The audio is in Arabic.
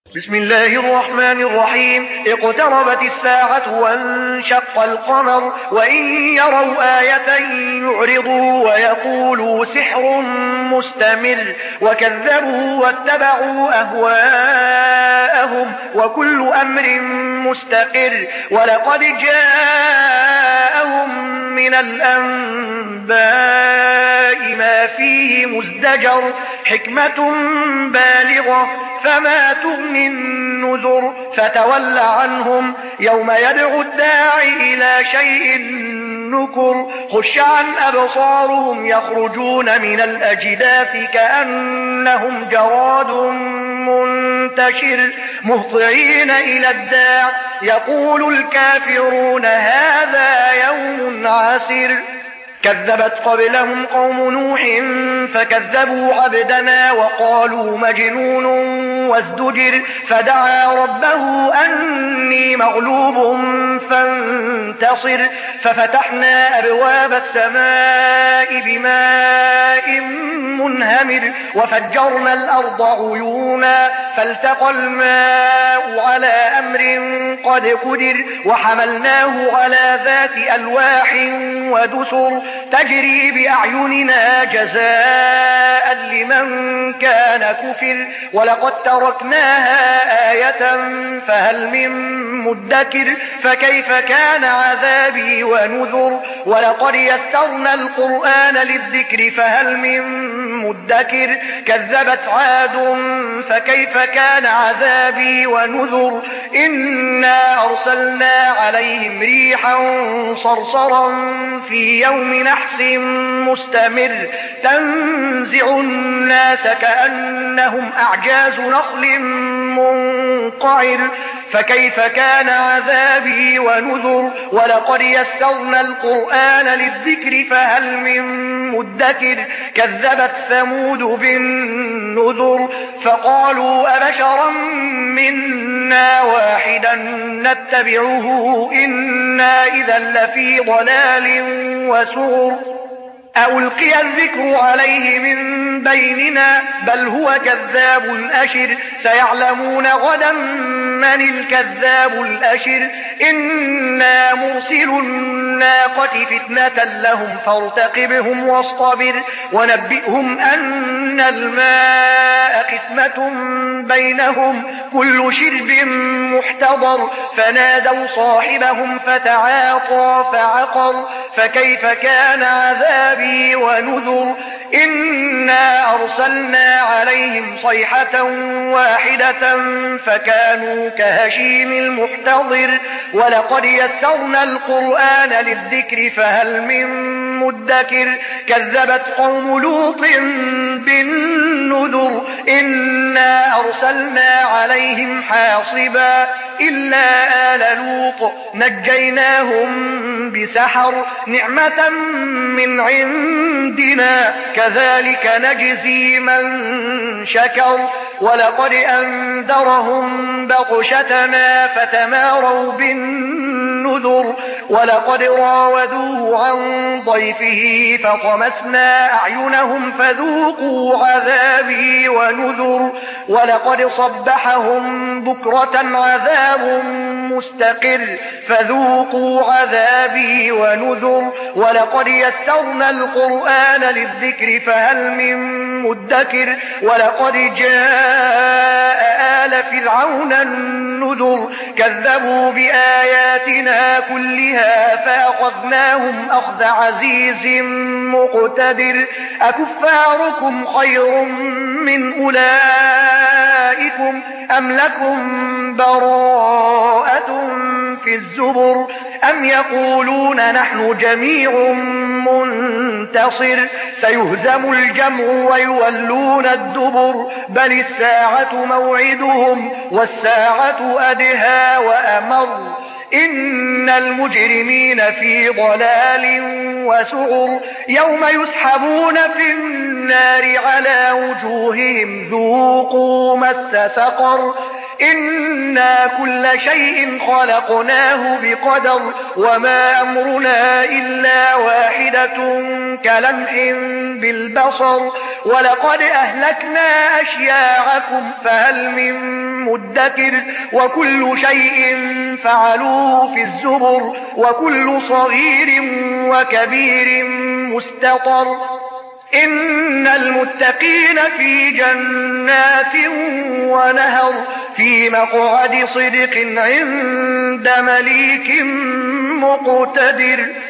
بسم الله الرحمن الرحيم اقتربت الساعة وانشق القمر وإن يروا آية يعرضوا ويقولوا سحر مستمر وكذبوا واتبعوا أهواءهم وكل أمر مستقر ولقد جاءهم من الأنباء ما فيه مزدجر حكمة بالغة فما تغني النذر فتول عنهم يوم يدعو الداعي إلى شيء نكر خش عن أبصارهم يخرجون من الأجداث كأنهم جراد منتشر مهطعين إلى الداع يقول الكافرون هذا يوم عسر كذبت قبلهم قوم نوح فكذبوا عبدنا وقالوا مجنون وازدجر فدعا ربه أني مغلوب فانتصر ففتحنا أبواب السماء بماء منهمر وفجرنا الأرض عيونا فالتقى الماء على أمر قد قدر وحملناه على ذات ألواح ودسر تجري بأعيننا جزاء لمن كان كفر ولقد تركناها آية فهل من مدكر فكيف كان عذابي ونذر ولقد يسرنا القرآن للذكر فهل من مدكر كذبت عاد فكيف كان عذابي ونذر إنا أرسلنا عليهم ريحا صرصرا في يوم نحس مستمر تنزع الناس كأنهم أعجاز نخل منقعر فكيف كان عذابي ونذر ولقد يسرنا القرآن للذكر فهل من مدكر كذبت ثمود بالنذر فقالوا أبشرا منا واحدا نتبعه إنا إذا لفي ضلال وسعر ألقي الذكر عليه من بيننا بل هو كذاب أشر سيعلمون غدا من الكذاب الأشر إنا مرسل الناقة فتنة لهم فارتقبهم واصطبر ونبئهم أن الماء قسمة بينهم كل شرب محتضر فنادوا صاحبهم فتعاطى فعقر فكيف كان عذابي ونذر إنا أرسلنا عليهم صيحة واحدة فكانوا كهشيم المحتضر ولقد يسرنا القرآن للذكر فهل من مدكر كذبت قوم لوط بالنذر إنا أرسلنا عليهم حاصبا إلا آل لوط نجيناهم بسحر نعمة من عندنا كذلك نجزي من شكر ولقد أنذرهم بطشتنا فتماروا بالنذر ولقد راودوه عن ضيفه فطمسنا أعينهم فذوقوا عذابي ونذر ولقد صبحهم بكرة عذاب مستقر فذوقوا عذابي ونذر ولقد يسرنا القرآن للذكر فهل من مدكر ولقد جاء آل فرعون النذر كذبوا بآياتنا كلها فأخذناهم أخذ عزيز مقتدر أكفاركم خير من أولئكم أم لكم براءة في الزبر أم يقولون نحن جميع منتصر سيهزم الجمع ويولون الدبر بل الساعة موعدهم والساعة أدهى وأمر إن المجرمين في ضلال وسعر يوم يسحبون في النار على وجوههم ذوقوا مس سقر إنا كل شيء خلقناه بقدر وما أمرنا إلا واحدة كلمح بالبصر ولقد أهلكنا أشياعكم فهل من مدكر وكل شيء فعلوه في الزبر وكل صغير وكبير مستطر إن المتقين في جنات ونهر في مقعد صدق عند مليك مقتدر